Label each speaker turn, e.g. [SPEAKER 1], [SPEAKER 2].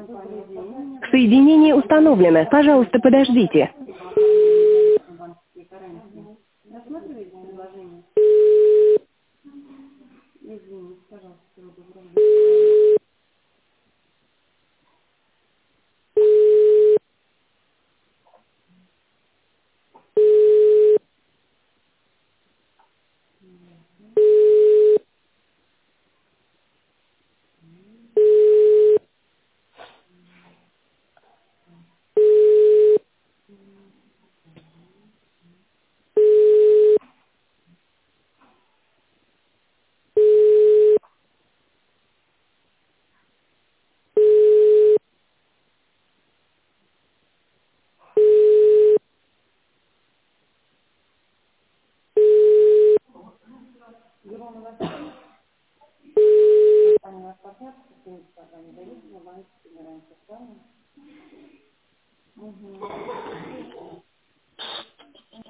[SPEAKER 1] Добрый день.
[SPEAKER 2] Соединение установлено. Пожалуйста, подождите.
[SPEAKER 1] Банковские гарантии. Рассматриваете предложение? Извините, пожалуйста, всего доброго. Его у вас компания у вас партнер, какие-нибудь компании дают на банковские гарантии, правильно? Угу.